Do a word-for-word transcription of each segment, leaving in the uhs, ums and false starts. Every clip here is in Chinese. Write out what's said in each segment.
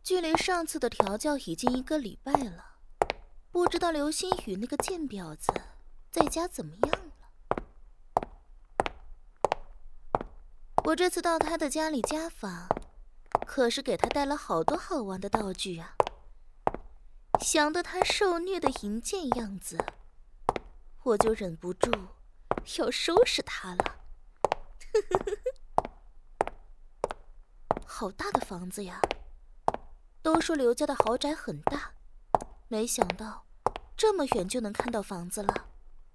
距离上次的调教已经一个礼拜了，不知道刘星宇那个贱婊子在家怎么样了。我这次到他的家里家访，可是给他带了好多好玩的道具啊。想得他受虐的淫贱样子，我就忍不住要收拾他了。好大的房子呀！都说刘家的豪宅很大，没想到这么远就能看到房子了。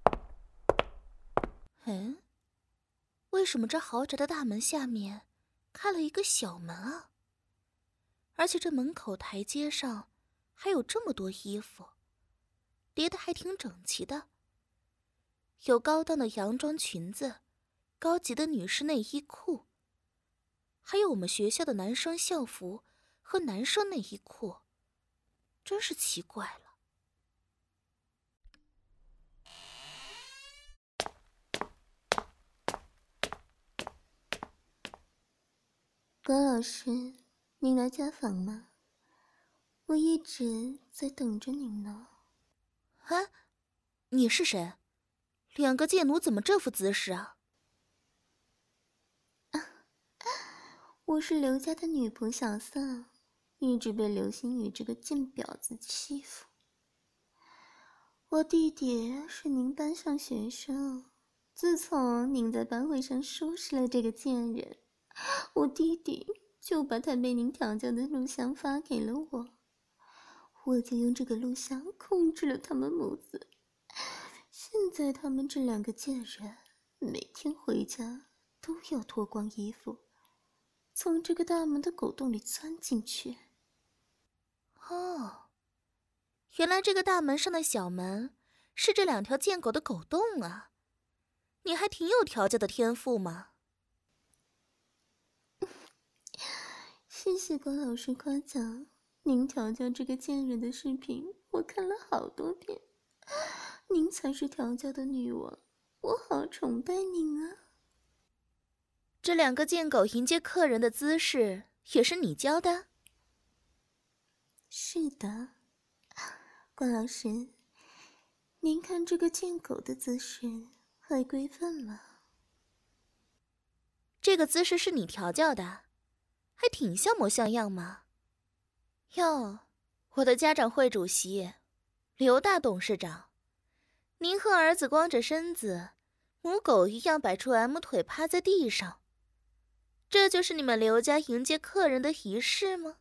嗯，为什么这豪宅的大门下面开了一个小门啊？而且这门口台阶上还有这么多衣服，叠得还挺整齐的。有高档的洋装裙子，高级的女士内衣裤，还有我们学校的男生校服和男生内衣裤，真是奇怪了。 关老师，您来家访吗？我一直在等着您呢。 啊，你是谁？两个贱奴怎么这副姿势啊？ 我是刘家的女仆小色，一直被刘星宇这个贱婊子欺负。我弟弟是您班上学生，自从您在班会上收拾了这个贱人，我弟弟就把他被您调教的录像发给了我，我就用这个录像控制了他们母子。现在他们这两个贱人每天回家都要脱光衣服，从这个大门的狗洞里钻进去。 哦，原来这个大门上的小门是这两条贱狗的狗洞啊！你还挺有调教的天赋嘛。 谢谢关老师夸奖，您调教这个贱人的视频我看了好多遍，您才是调教的女王，我好崇拜您啊！ 这两个贱狗迎接客人的姿势也是你教的？ 是的，关老师，您看这个贱狗的姿势还规范吗？ 这个姿势是你调教的，还挺像模像样嘛。哟，我的家长会主席，刘大董事长，您和儿子光着身子，母狗一样摆出 M 腿趴在地上，这就是你们刘家迎接客人的仪式吗？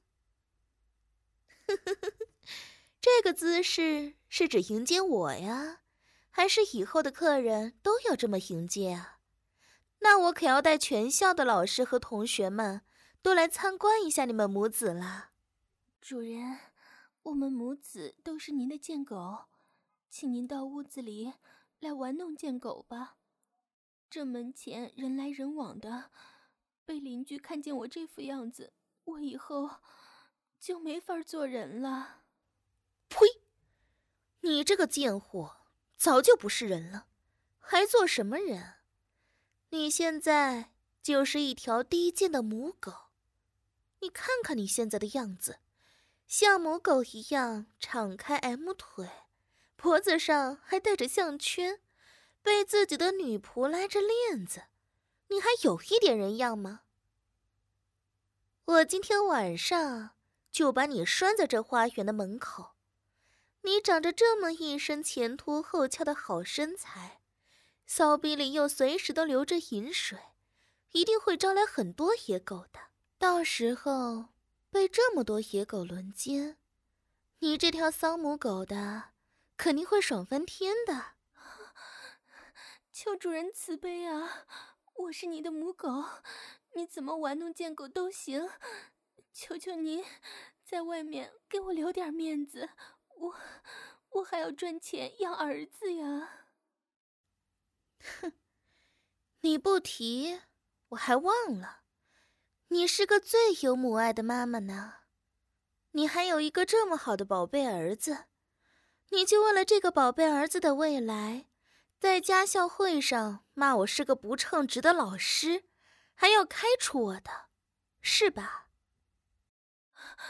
这个姿势是指迎接我呀，还是以后的客人都要这么迎接啊？那我可要带全校的老师和同学们都来参观一下你们母子了。 主人，我们母子都是您的贱狗，请您到屋子里来玩弄贱狗吧。这门前人来人往的，被邻居看见我这副样子，我以后就没法做人了。 呸！你这个贱货，早就不是人了，还做什么人？你现在就是一条低贱的母狗。你看看你现在的样子，像母狗一样敞开 M 腿，脖子上还带着项圈，被自己的女仆拉着链子，你还有一点人样吗？我今天晚上就把你拴在这花园的门口。你长着这么一身前凸后翘的好身材，骚逼里又随时都流着饮水，一定会招来很多野狗的。到时候被这么多野狗轮奸，你这条骚母狗的肯定会爽翻天的。 求主人慈悲啊！我是你的母狗，你怎么玩弄贱狗都行，求求您在外面给我留点面子，我我还要赚钱养儿子呀。 哼，你不提我还忘了，你是个最有母爱的妈妈呢。你还有一个这么好的宝贝儿子，你就为了这个宝贝儿子的未来，在家校会上骂我是个不称职的老师，还要开除我的，是吧？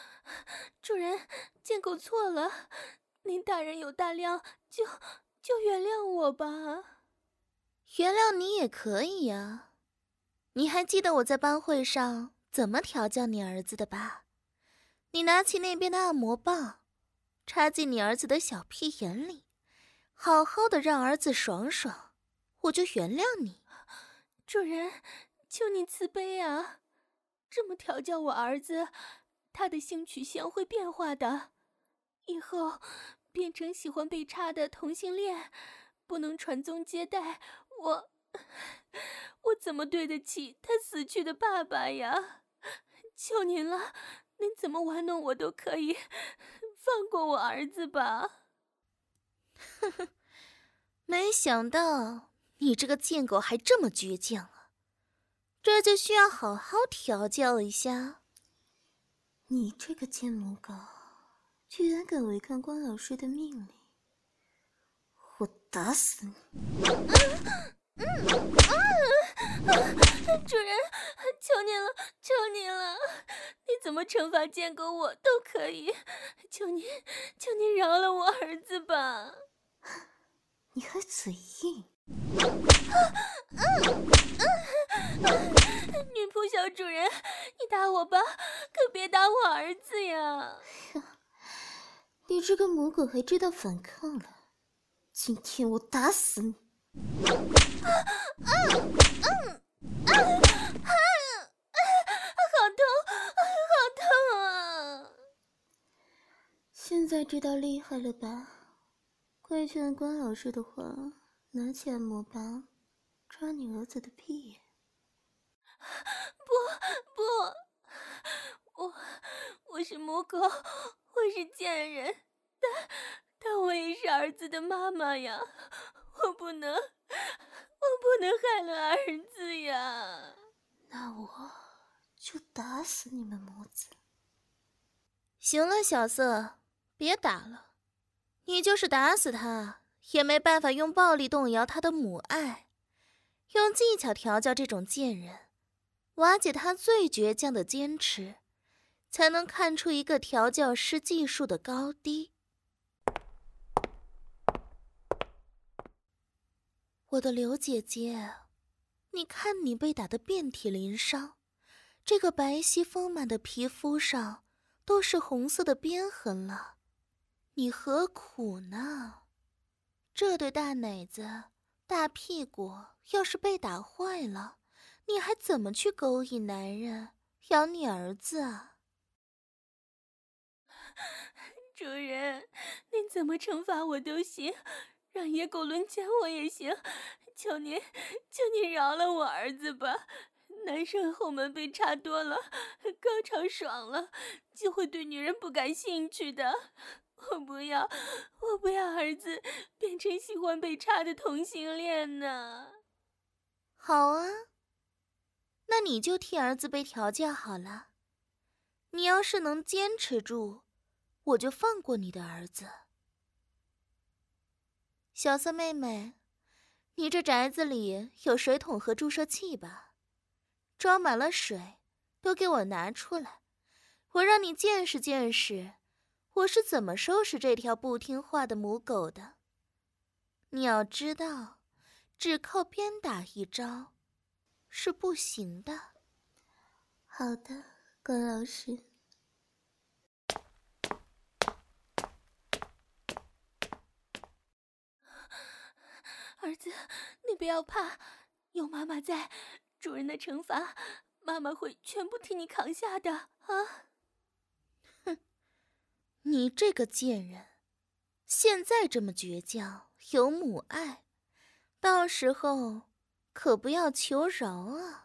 主人，贱狗错了，您大人有大量，就就原谅我吧。 原谅你也可以呀。你还记得我在班会上怎么调教你儿子的吧？你拿起那边的按摩棒，插进你儿子的小屁眼里，好好的让儿子爽爽，我就原谅你。 主人，求你慈悲啊！这么调教我儿子，他的性取向会变化的，以后变成喜欢被插的同性恋，不能传宗接代，我我怎么对得起他死去的爸爸呀？求您了，您怎么玩弄我都可以，放过我儿子吧。 呵呵，没想到你这个贱狗还这么倔强啊，这就需要好好调教一下。 你这个贱母狗，居然敢违抗关老师的命令，我打死你！ 嗯嗯啊啊！主人，求您了，求您了，你怎么惩罚贱狗我都可以，求您，求您饶了我儿子吧。 你还嘴硬！ 啊啊啊！女仆小主人，你打我吧，可别打我儿子呀！ 你这个母狗还知道反抗了，今天我打死你！ 啊啊嗯啊啊！好痛，好痛啊！ 现在知道厉害了吧？快去按关老师的话，拿起按摩棒，抓你儿子的屁眼。 不不，我我是母狗，我是贱人，但但我也是儿子的妈妈呀，我不能，我不能害了儿子呀。 那我就打死你们母子。 行了，小色，别打了。你就是打死他，也没办法用暴力动摇他的母爱，用技巧调教这种贱人，瓦解他最倔强的坚持，才能看出一个调教师技术的高低。我的刘姐姐，你看你被打得遍体鳞伤，这个白皙丰满的皮肤上都是红色的鞭痕了，你何苦呢？这对大奶子、大屁股要是被打坏了，你还怎么去勾引男人，养你儿子啊？ 主人，您怎么惩罚我都行，让野狗轮奸我也行，求您，求您饶了我儿子吧。男生后门被插多了，高潮爽了，就会对女人不感兴趣的。我不要，我不要儿子变成喜欢被插的同性恋呢。 好啊，那你就替儿子被调教好了。你要是能坚持住，我就放过你的儿子。小色妹妹，你这宅子里有水桶和注射器吧？装满了水，都给我拿出来，我让你见识见识我是怎么收拾这条不听话的母狗的。你要知道，只靠鞭打一招是不行的。 好的，关老师。 儿子，你不要怕，有妈妈在，主人的惩罚，妈妈会全部替你扛下的啊！ 哼，你这个贱人，现在这么倔强，有母爱，到时候可不要求饶啊！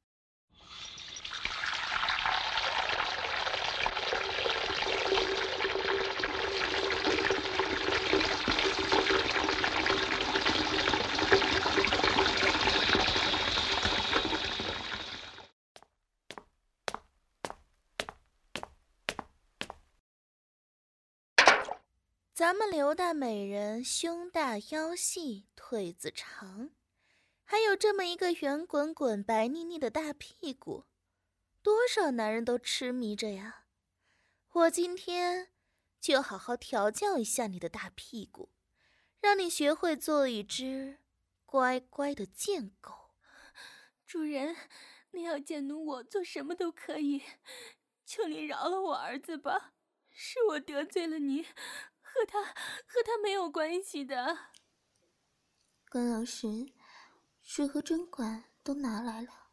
咱们刘大美人胸大腰细腿子长，还有这么一个圆滚滚白腻腻的大屁股，多少男人都痴迷着呀。 我今天就好好调教一下你的大屁股，让你学会做一只乖乖的贱狗。 主人，你要贱奴我做什么都可以，求你饶了我儿子吧，是我得罪了你，和他和他没有关系的。 关老师，水和针管都拿来了。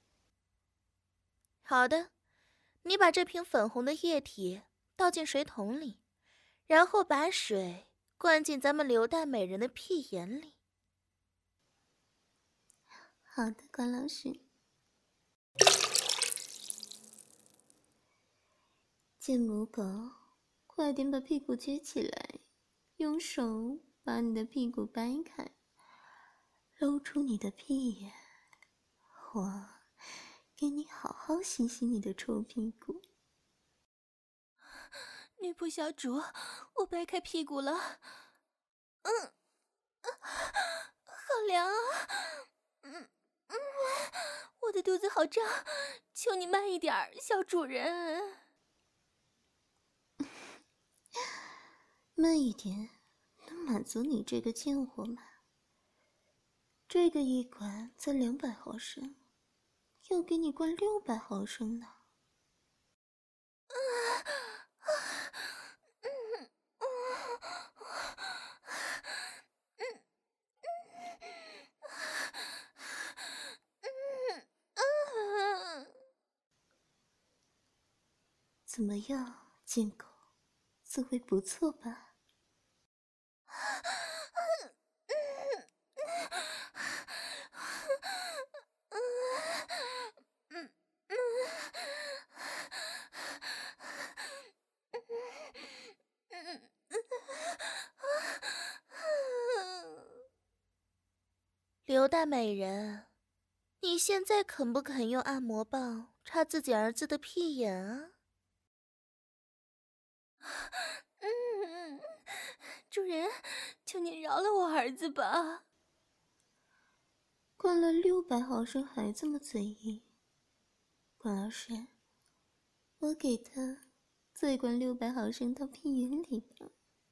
好的，你把这瓶粉红的液体倒进水桶里，然后把水灌进咱们刘大美人的屁眼里。 好的，关老师。贱母狗，快点把屁股撅起来，用手把你的屁股掰开，露出你的屁眼，我给你好好洗洗你的臭屁股。 女仆小主，我掰开屁股了，嗯，好凉啊，嗯嗯，我的肚子好胀，求你慢一点，小主人。 慢一点，能满足你这个贱货吗？这个一管才两百毫升，要给你灌六百毫升呢。怎么样，贱狗，滋味不错吧？ 刘大美人，你现在肯不肯用按摩棒插自己儿子的屁眼啊？ 嗯，主人，求你饶了我儿子吧。 灌了六百毫升还这么嘴硬，关老师，我给他再灌六百毫升到屁眼里吧。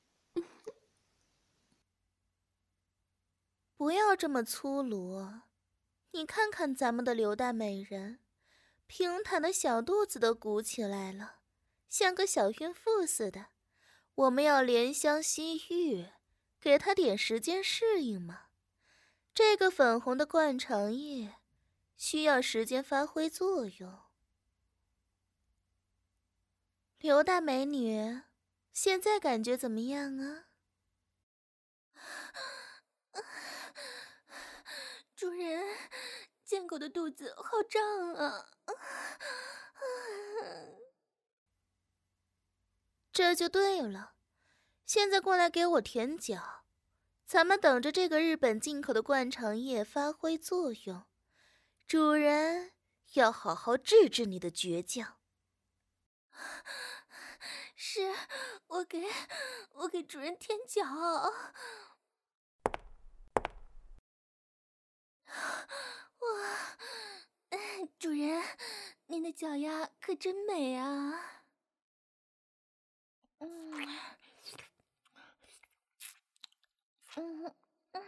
不要这么粗鲁，你看看咱们的刘大美人，平坦的小肚子都鼓起来了，像个小孕妇似的。我们要怜香惜玉，给她点时间适应嘛。这个粉红的灌肠液需要时间发挥作用。刘大美女，现在感觉怎么样啊？ 主人，贱狗的肚子好胀啊！ 这就对了，现在过来给我舔脚，咱们等着这个日本进口的灌肠液发挥作用。主人要好好治治你的倔强。 是，我给我给主人舔脚。哇，主人，您的脚丫可真美啊！嗯嗯嗯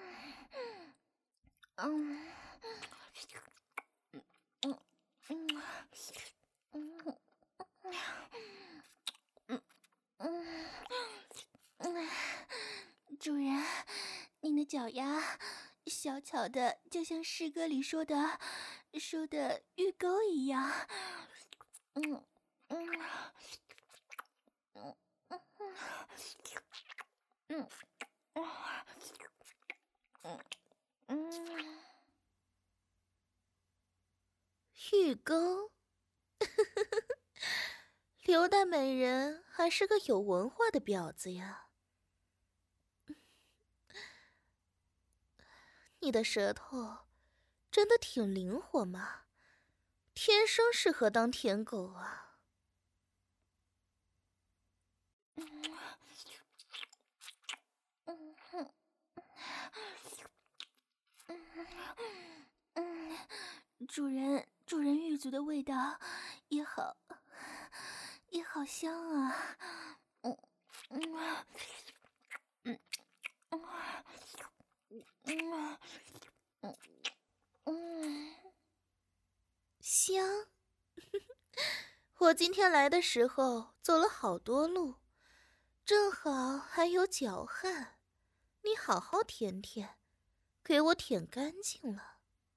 嗯嗯嗯嗯嗯，主人，您的脚丫小巧的，就像诗歌里说的说的玉钩一样。嗯嗯嗯嗯嗯嗯嗯， 玉钩，刘大美人还是个有文化的婊子呀。你的舌头真的挺灵活嘛，天生适合当舔狗啊。 主人，主人玉足的味道也好，也好香啊！嗯嗯嗯嗯嗯嗯嗯， 香。我今天来的时候走了好多路，正好还有脚汗，你好好舔舔，给我舔干净了。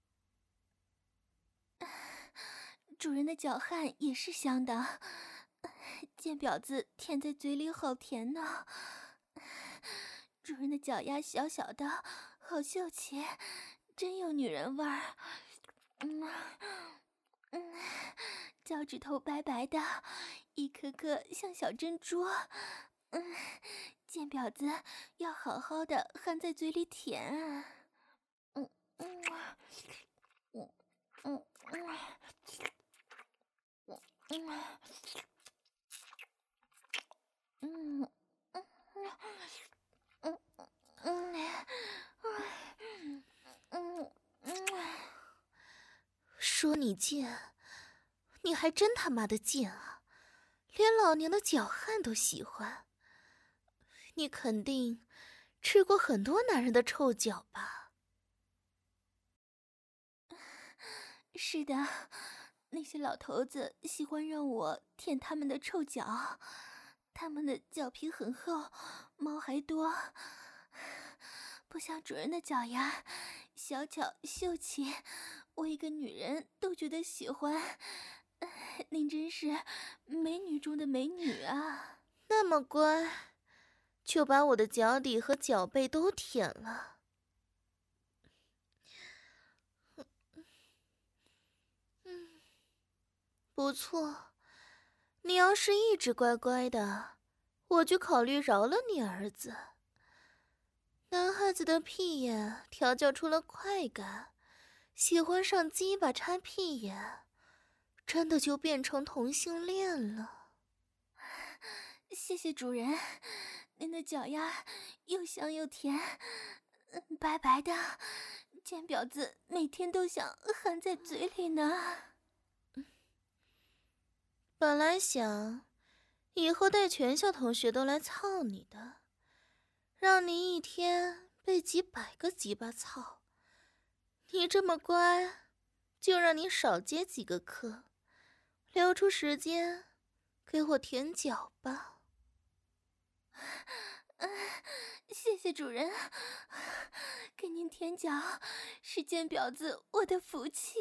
主人的脚汗也是香的，贱婊子舔在嘴里好甜呢。主人的脚丫小小的，好秀气，真有女人味儿。嗯嗯，脚趾头白白的，一颗颗像小珍珠。嗯，贱婊子要好好的含在嘴里舔啊。嗯嗯嗯嗯嗯。嗯嗯嗯嗯嗯嗯， 说你贱，你还真他妈的贱啊！连老娘的脚汗都喜欢。你肯定吃过很多男人的臭脚吧？ 是的，那些老头子喜欢让我舔他们的臭脚，他们的脚皮很厚，毛还多，不像主人的脚丫小巧秀气，我一个女人都觉得喜欢。您真是美女中的美女啊！ 那么乖，就把我的脚底和脚背都舔了。嗯，不错。你要是一直乖乖的，我就考虑饶了你儿子。男孩子的屁眼调教出了快感，喜欢上鸡巴插屁眼，真的就变成同性恋了。 谢谢主人，您的脚丫又香又甜，白白的，贱婊子每天都想含在嘴里呢。 本来想以后带全校同学都来操你的，让你一天被几百个鸡巴操。你这么乖，就让你少接几个课，留出时间给我舔脚吧。 谢谢主人，给您舔脚是贱婊子我的福气。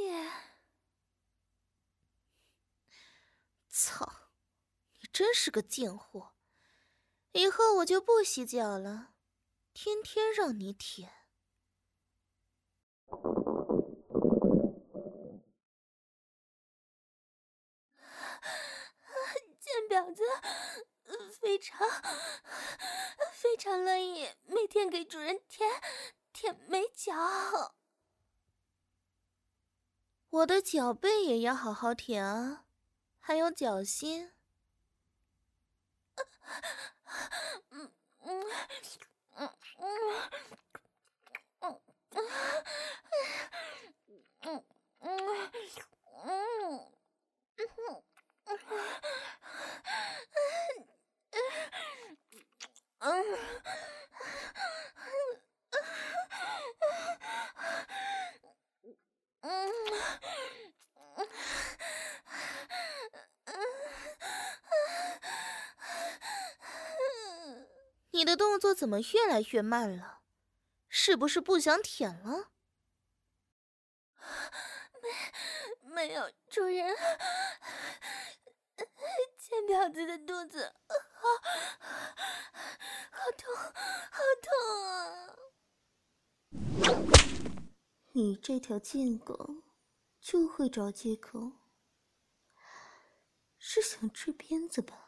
操，你真是个贱货！以后我就不洗脚了，天天让你舔。 贱婊子非常非常乐意每天给主人舔舔美脚。 我的脚背也要好好舔啊，还有脚心。 嗯嗯嗯嗯嗯嗯嗯嗯。嗯， 你的动作怎么越来越慢了？是不是不想舔了？ 没没有，主人。贱婊子的肚子好好痛，好痛啊！ 你这条贱狗就会找借口，是想吃鞭子吧？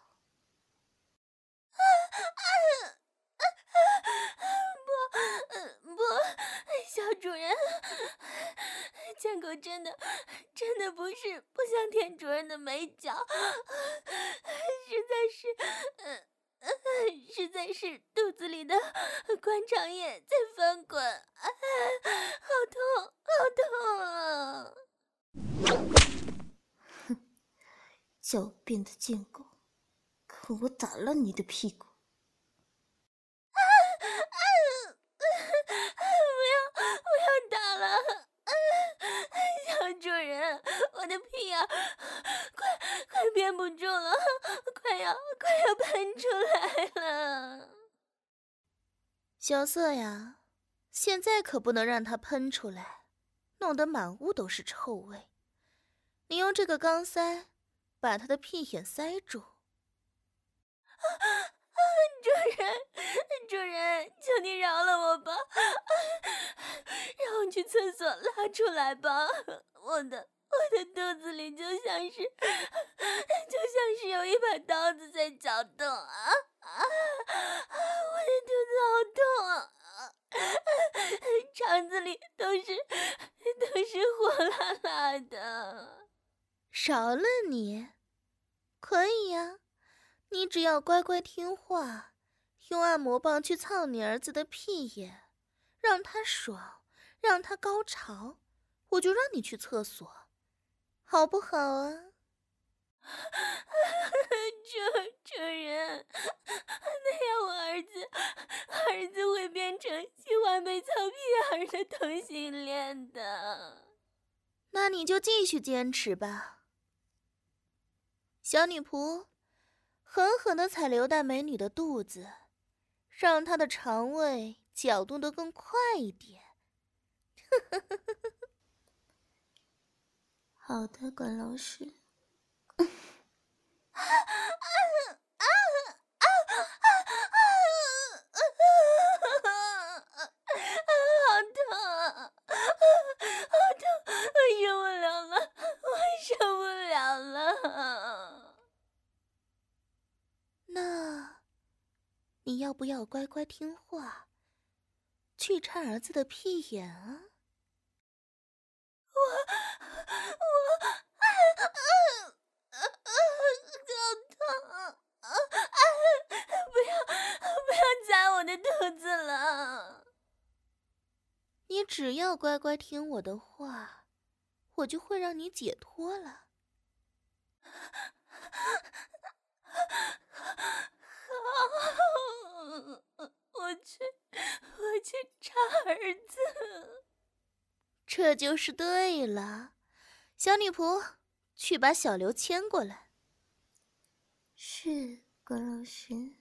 不，不，小主人，贱狗真的真的不是不想舔主人的美脚，实在是，呃，实在是肚子里的灌肠液在翻滚，好痛，好痛啊！ 哼，狡辩的贱狗， 让我打烂你的屁股！ 啊啊！不要不要打了！啊、小主人，我的屁呀、啊，快快憋不住了，快要快要喷出来了！ 小色呀，现在可不能让它喷出来，弄得满屋都是臭味。你用这个钢塞把它的屁眼塞住。 啊啊！主人，主人，求你饶了我吧，啊、让我去厕所拉出来吧。我的我的肚子里就像是就像是有一把刀子在搅动啊啊！我的肚子好痛啊！肠子里都是都是火辣辣的。 饶了你？可以呀，你只要乖乖听话，用按摩棒去操你儿子的屁眼，让他爽，让他高潮，我就让你去厕所，好不好啊？ 主主人，那样我儿子儿子会变成喜欢被操屁眼的同性恋的。 那你就继续坚持吧。小女仆，狠狠地踩刘大美女的肚子，让她的肠胃搅动得更快一点。 好的，管老师。 好痛，好痛，我受不了了，我受不了了。 那，你要不要乖乖听话，去插儿子的屁眼啊？ 我我啊啊啊啊！好痛啊！啊啊！不要不要扎我的肚子了！ 你只要乖乖听我的话，我就会让你解脱了。 好，我去，我去插儿子。 这就是对了，小女仆，去把小刘牵过来。 是，管老师。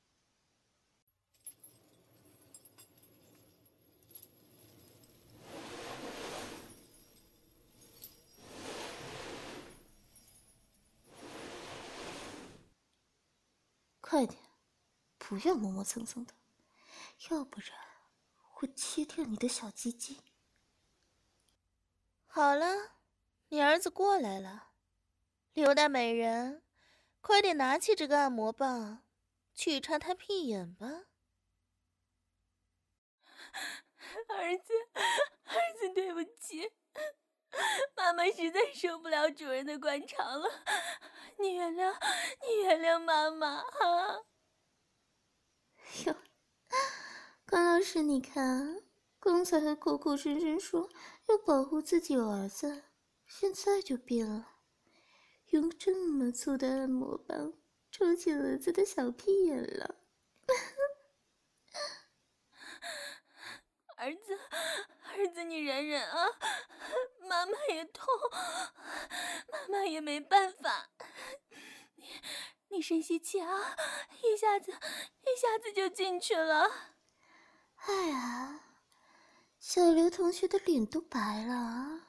快点，不要磨磨蹭蹭的，要不然会切掉你的小鸡鸡。 好了，你儿子过来了，刘大美人，快点拿起这个按摩棒，去插他屁眼吧。 儿子，儿子，对不起，妈妈实在受不了主人的观察了，你原谅，你原谅妈妈啊！ 哟，关老师，你看，刚才还口口声声说要保护自己儿子，现在就变了，用这么粗的按摩棒抽起儿子的小屁眼了。 儿子，儿子，你忍忍啊！妈妈也痛，妈妈也没办法。你，你深吸气啊，一下子，一下子就进去了。 哎呀，小刘同学的脸都白了啊！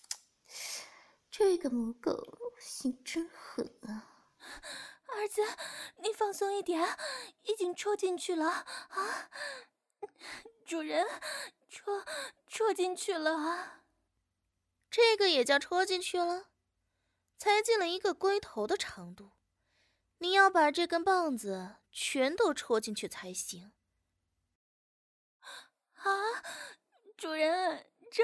这个母狗心真狠啊！ 儿子，你放松一点，已经戳进去了啊！主人，戳戳进去了啊！ 这个也叫戳进去了？才进了一个龟头的长度，你要把这根棒子全都戳进去才行。 啊，主人，这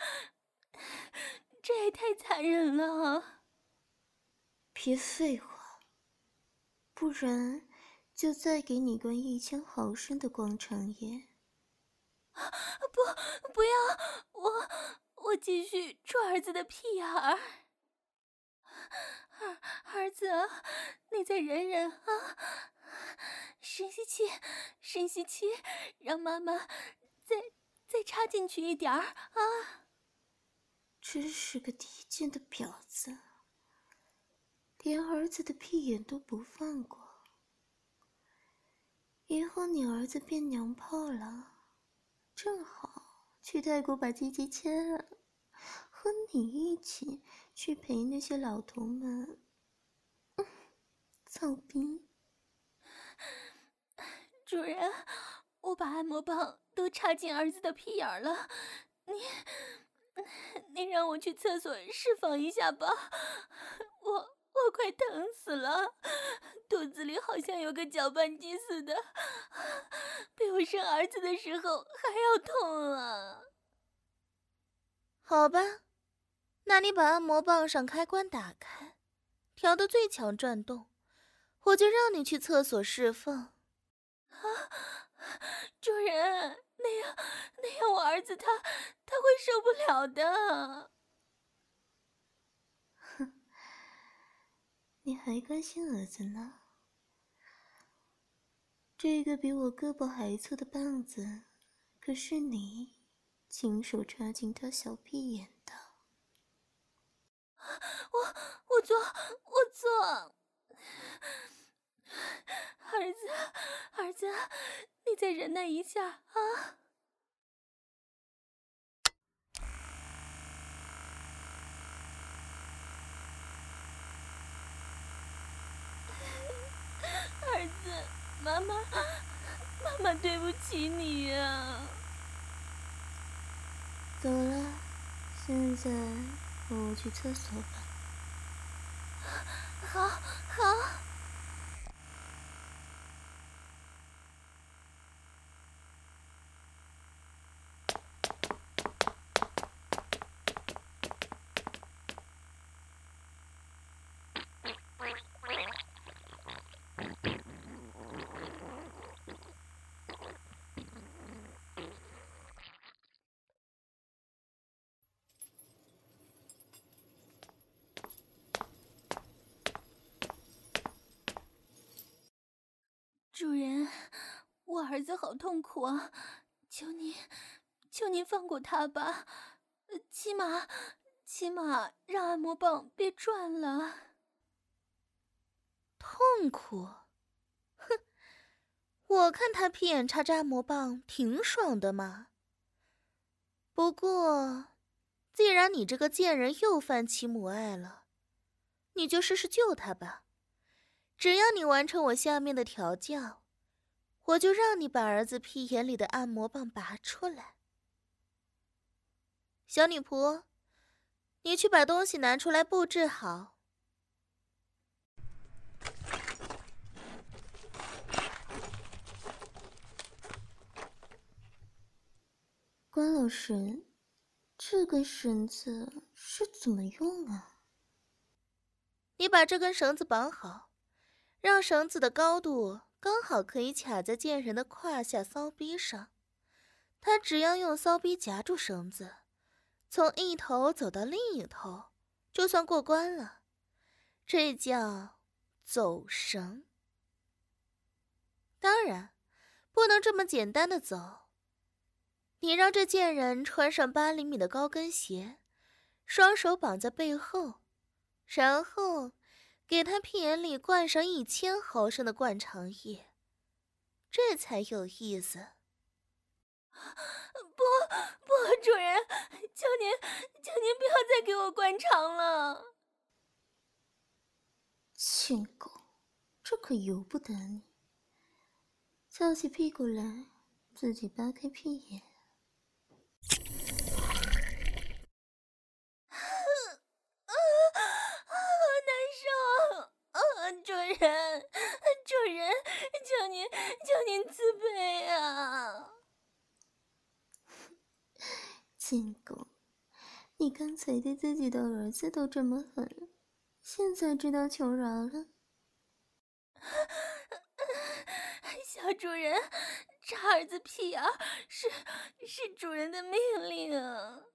这也太残忍了！ 别废话，不然就再给你灌一千毫升的广场液。 不，不要！我我继续戳儿子的屁眼儿。儿儿子， 你再忍忍啊！深吸气，深吸气，让妈妈再再插进去一点儿啊！ 真是个低贱的婊子，连儿子的屁眼都不放过。以后你儿子变娘炮了，正好去泰国把鸡鸡切了，和你一起去陪那些老头们嗯操逼。 主人，我把按摩棒都插进儿子的屁眼了，你你让我去厕所释放一下吧，我我快疼死了，肚子里好像有个搅拌机似的，比我生儿子的时候还要痛啊！ 好吧，那你把按摩棒上开关打开，调到最强转动，我就让你去厕所释放。 啊，主人，那样那样我儿子他他会受不了的。 哼，你还关心儿子呢？这个比我胳膊还粗的棒子，可是你亲手插进他小屁眼的。 我我做我做。儿子，儿子，你再忍耐一下啊！儿子，妈妈，妈妈对不起你呀。 走了，现在和我去厕所吧。 好，好。主人，我儿子好痛苦啊，求您，求您放过他吧，起码，起码让按摩棒别转了。 痛苦？哼，我看他屁眼插着按摩棒挺爽的嘛。不过，既然你这个贱人又犯起母爱了，你就试试救他吧。只要你完成我下面的调教，我就让你把儿子屁眼里的按摩棒拔出来。小女仆，你去把东西拿出来布置好。 关老师，这根绳子是怎么用啊？ 你把这根绳子绑好，让绳子的高度刚好可以卡在贱人的胯下骚逼上。他只要用骚逼夹住绳子，从一头走到另一头，就算过关了。这叫走绳。当然，不能这么简单的走。你让这贱人穿上八厘米的高跟鞋，双手绑在背后，然后给他屁眼里灌上一千毫升的灌肠液，这才有意思。 不不，主人，求您，求您不要再给我灌肠了。 贱狗，这可由不得你！翘起屁股来，自己扒开屁眼。 主人，主人，求您，求您慈悲啊！ 贱狗，你刚才对自己的儿子都这么狠，现在知道求饶了？ 小主人，插儿子屁眼是是主人的命令啊！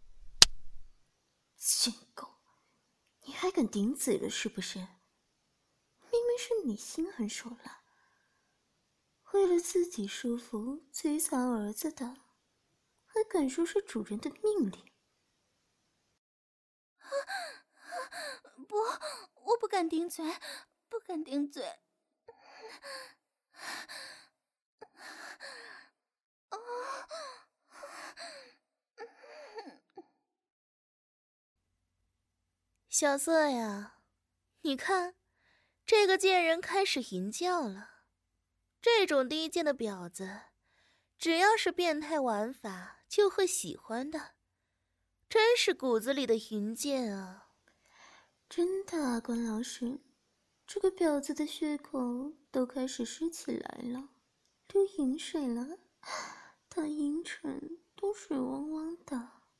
贱狗，你还敢顶嘴了是不是？ 明明是你心狠手辣，为了自己舒服摧残儿子的，还敢说是主人的命令？ 不，我不敢顶嘴，不敢顶嘴。 小色呀，你看，这个贱人开始淫叫了。这种低贱的婊子，只要是变态玩法就会喜欢的，真是骨子里的淫贱啊！ 真的啊，关老师，这个婊子的血口都开始湿起来了，流淫水了，她阴唇都水汪汪的。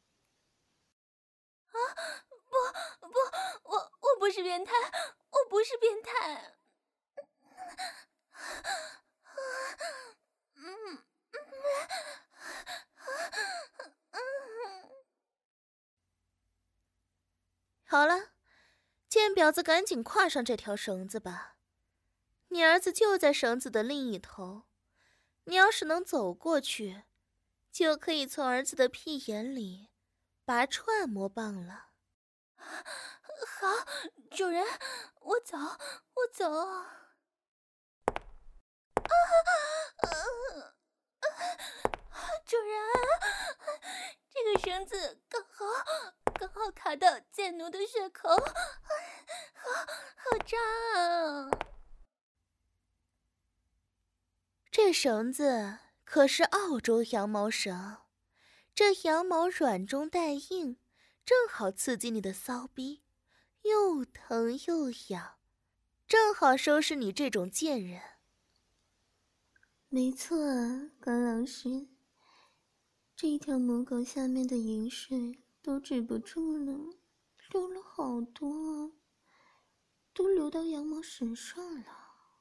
啊，不不，我我不是变态，我不是变态。嗯好了，贱婊子，赶紧跨上这条绳子吧。你儿子就在绳子的另一头，你要是能走过去，就可以从儿子的屁眼里拔出按摩棒了。 好，主人，我走，我走。啊啊主人，这个绳子刚好刚好卡到贱奴的血口，好好扎啊！ 这绳子可是澳洲羊毛绳，这羊毛软中带硬，正好刺激你的骚逼，又疼又痒，正好收拾你这种贱人。 没错啊，关老师，这条母狗下面的淫水都止不住了，流了好多啊，都流到羊毛绳上了。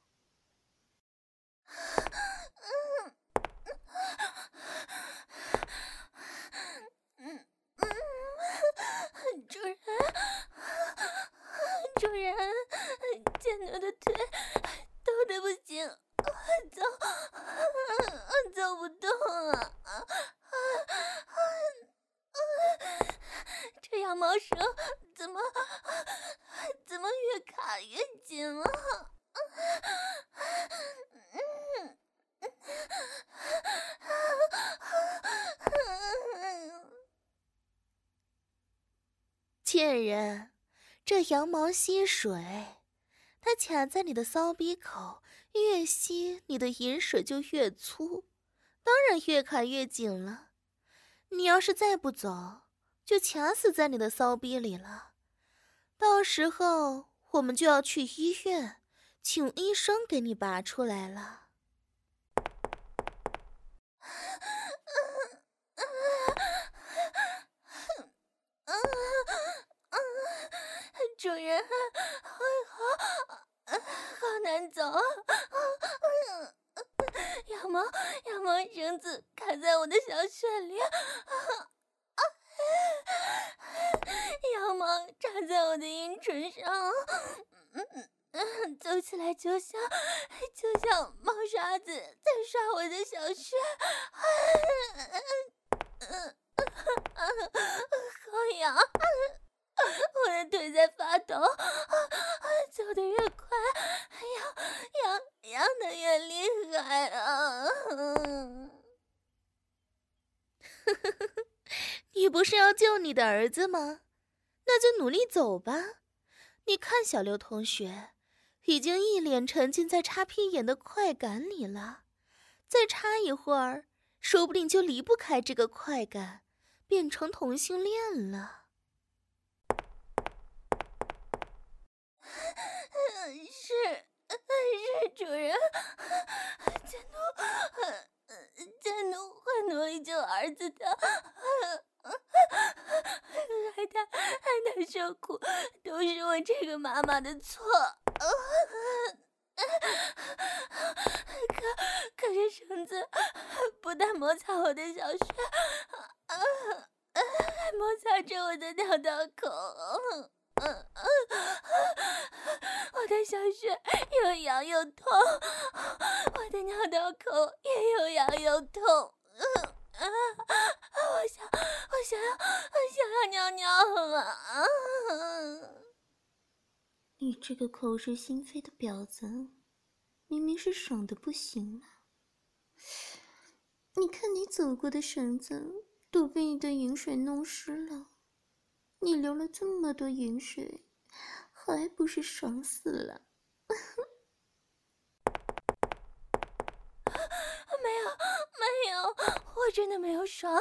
嗯嗯，主人，主人，贱奴的腿抖得不行，走，走不动啊！这羊毛绳怎么怎么越卡越紧了？ 贱人，这羊毛吸水，它卡在你的骚逼口，越吸你的饮水就越粗，当然越卡越紧了。你要是再不走，就卡死在你的骚逼里了。到时候我们就要去医院，请医生给你拔出来了。 主人，好好好难走，羊毛羊毛绳子卡在我的小穴里，羊毛插在我的阴唇上，走起来就像就像猫刷子在刷我的小穴，好痒。我的腿在发抖，走得越快，痒痒痒得越厉害啊！ 你不是要救你的儿子吗？那就努力走吧。你看小刘同学，已经一脸沉浸在插屁眼的快感里了，再插一会儿，说不定就离不开这个快感，变成同性恋了。 是是主人，贱奴，贱奴会努力救儿子的，害他害他受苦，都是我这个妈妈的错。可可是绳子不但摩擦我的小穴，还摩擦着我的尿道口。 我的小穴又痒又痛，我的尿道口也又痒又痛。啊！我想，我想要，我想要尿尿啊！ 你这个口是心非的婊子，明明是爽的不行了。你看你走过的绳子都被你的饮水弄湿了，你流了这么多饮水，还不是爽死了？ 没有，没有，我真的没有爽。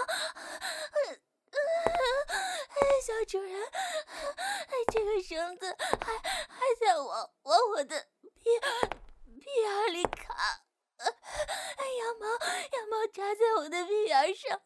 小主人，这个绳子还还在往往我的屁屁眼里卡，羊毛羊毛扎在我的屁眼上，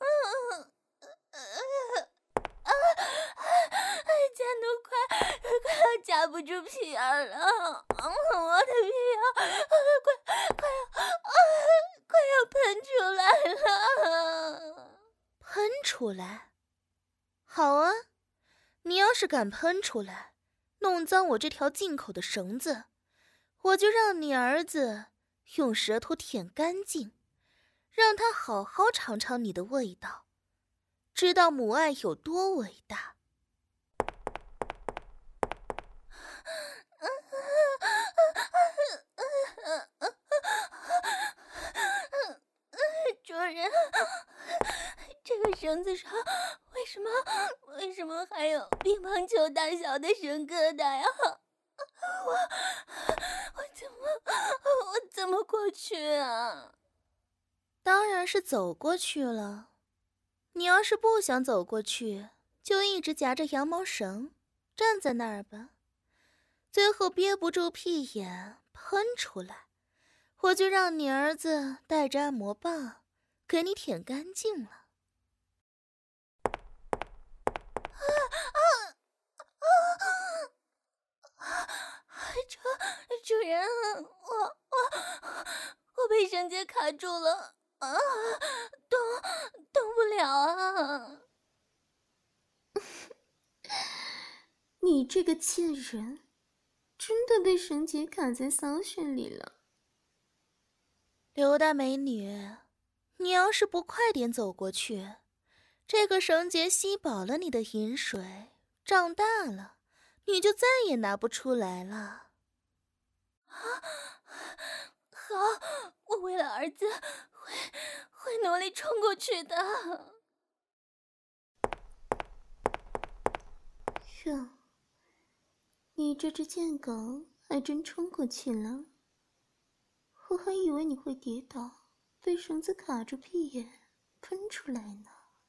夹都快快要夹不住屁眼了，我的屁眼快快要快要喷出来了， 喷出来？好啊，你要是敢喷出来，弄脏我这条进口的绳子，我就让你儿子用舌头舔干净，让他好好尝尝你的味道，知道母爱有多伟大。 主人，这个绳子上为什么为什么还有乒乓球大小的绳疙瘩呀？我我怎么我怎么过去啊？ 当然是走过去了。你要是不想走过去，就一直夹着羊毛绳站在那儿吧，最后憋不住屁眼喷出来，我就让你儿子带着按摩棒给你舔干净了。 主主人，我我我被绳结卡住了啊，动动不了啊！ 你这个贱人，真的被绳结卡在骚穴里了。 刘大美女，你要是不快点走过去，这个绳结吸饱了你的饮水，胀大了，你就再也拿不出来了。 好，我为了儿子会会努力冲过去的。 哟，你这只贱狗还真冲过去了，我还以为你会跌倒，被绳子卡住屁眼喷出来呢。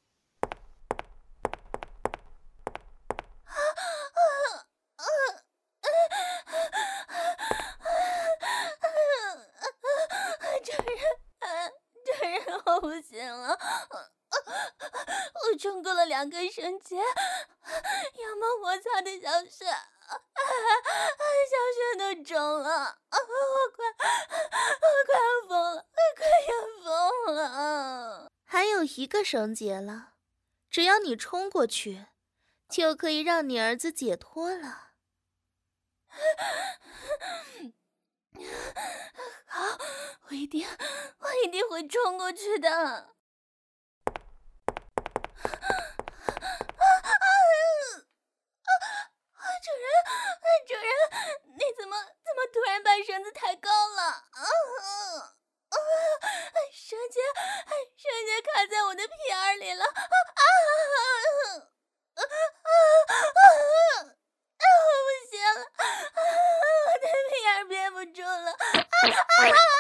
我不行了，我冲过了两根绳结，羊毛摩擦的小穴，小穴都肿了，我快，我快要疯了，快要疯了。 还有一个绳结了，只要你冲过去，就可以让你儿子解脱了。 好，我一定，我一定会冲过去的。啊啊啊！主人，主人，你怎么怎么突然把绳子抬高了？啊啊！绳结，绳结卡在我的屁眼里了！啊啊啊啊啊！我不行了，我的屁眼憋不住了！啊啊！